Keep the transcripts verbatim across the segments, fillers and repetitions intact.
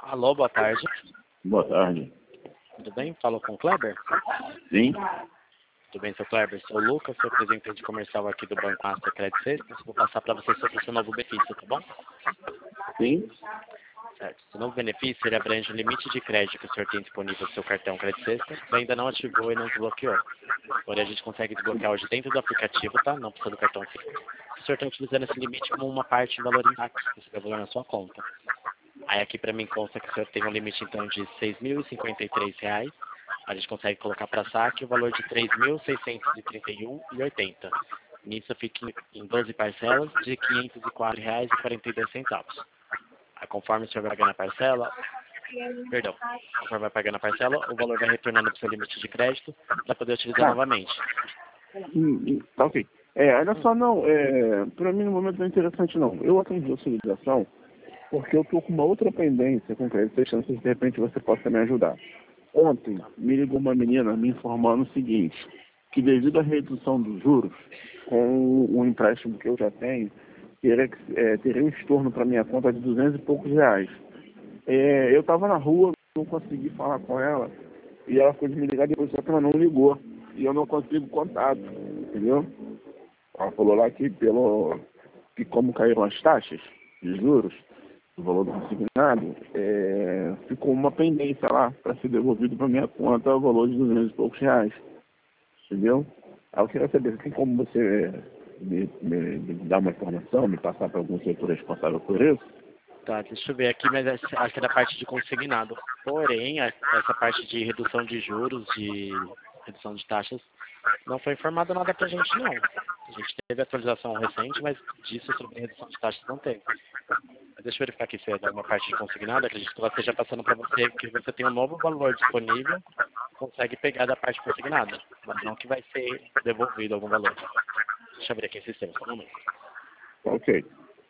Alô, boa tarde. Boa tarde. Tudo bem? Falou com o Kleber? Sim? Tudo bem, seu Kleber? Sou o Lucas, sou representante comercial aqui do Banco Master Credit Systems. Vou passar para você sobre o seu novo benefício, tá bom? Sim? Certo. Seu novo benefício, ele abrange o limite de crédito que o senhor tem disponível no seu cartão Credit System, que ainda não ativou e não desbloqueou. Porém, a gente consegue desbloquear hoje dentro do aplicativo, tá? Não precisa do cartão físico. O senhor está utilizando esse limite como uma parte de valor intacto, que você vai valor na sua conta. Aí aqui para mim consta que o senhor tem um limite então de seis mil e cinquenta e três reais. A gente consegue colocar para saque o valor de três mil seiscentos e trinta e um reais e oitenta centavos. Nisso fica em doze parcelas de quinhentos e quatro reais e quarenta e dois centavos. Aí, conforme o senhor vai pagando a parcela, perdão, conforme vai pagando a parcela, o valor vai retornando para o seu limite de crédito para poder utilizar Tá. novamente. Hum, hum, Tá ok. É, olha só, não, é, pra mim no momento não é interessante não. Eu atendi a sua ligação porque eu tô com uma outra pendência com crédito, sem chances de repente você possa me ajudar. Ontem me ligou uma menina me informando o seguinte, que devido à redução dos juros, com o empréstimo que eu já tenho, teria, que- é, teria um estorno para minha conta de duzentos e poucos reais. É, eu estava na rua, não consegui falar com ela, e ela ficou de me ligar depois, só que ela não ligou. E eu não consigo contato, entendeu? Ela falou lá que, pelo, que como caíram as taxas de juros, o valor do consignado, é, ficou uma pendência lá para ser devolvido para minha conta o valor de duzentos e poucos reais. Entendeu? Aí eu queria saber, tem como você me, me, me dar uma informação, me passar para algum setor responsável por isso? Tá, deixa eu ver aqui, mas essa- acho que é da parte de consignado. Porém, a- essa parte de redução de juros, de redução de taxas, não foi informado nada pra gente, não. A gente teve atualização recente, mas disso sobre redução de taxas não teve. Mas deixa eu verificar aqui se é da uma parte de consignado. Acredito que ela esteja passando para você que você tem um novo valor disponível, consegue pegar da parte consignada, mas não que vai ser devolvido algum valor. Deixa eu ver aqui esse sistema, só um momento. Ok.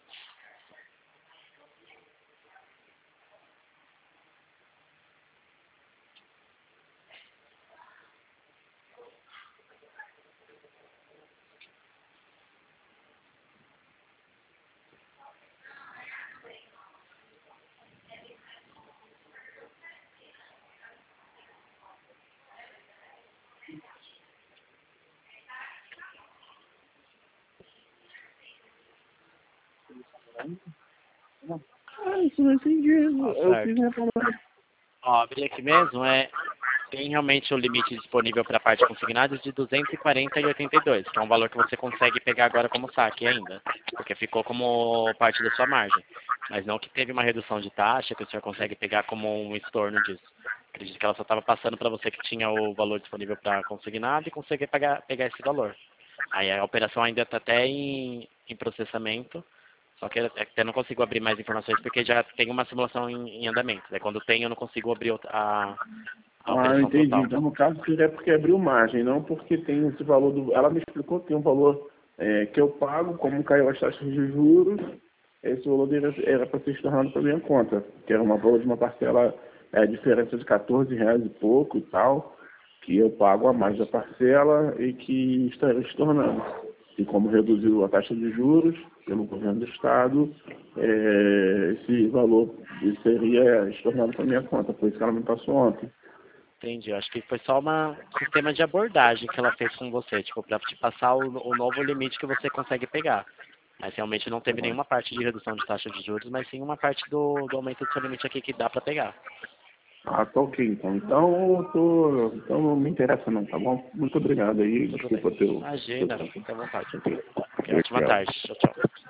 Ah, isso não entendi. Ó, Eu fiz certo. minha palavra. Ó, abri aqui mesmo, é, tem realmente o limite disponível para a parte consignada de duzentos e quarenta reais e oitenta e dois centavos, que é um valor que você consegue pegar agora como saque ainda, porque ficou como parte da sua margem. Mas não que teve uma redução de taxa, que o senhor consegue pegar como um estorno disso. Acredito que ela só estava passando para você que tinha o valor disponível para consignado e conseguir pegar, pegar esse valor. Aí a operação ainda está até em, em processamento, só que eu até não consigo abrir mais informações porque já tem uma simulação em, em andamento. Daí quando tem eu não consigo abrir outra- a, a Ah, eu operação entendi. total. Então, no caso, seria porque abriu margem, não porque tem esse valor do... Ela me explicou que tem um valor é, que eu pago, como caiu as taxas de juros, esse valor dele era para ser estornado para minha conta, que era uma valor de uma parcela, é, diferença de quatorze reais e pouco e tal, que eu pago a mais da parcela e que estaria estornando. E como reduziu a taxa de juros pelo governo do Estado, é, esse valor seria estornado para minha conta, foi isso que ela me passou ontem. Entendi. Eu acho que foi só uma- um sistema de abordagem que ela fez com você, tipo, para te passar o, o novo limite que você consegue pegar. Mas realmente não teve nenhuma parte de redução de taxa de juros, mas sim uma parte do, do aumento do seu limite aqui que dá para pegar. Ah, tá ok, então. Então, eu tô, então não me interessa não, tá bom? Muito obrigado aí, Tudo bem. desculpa teu, teu Imagina, tempo. fica à vontade. Ok, Ok, ótima tchau. tarde. Tchau, tchau.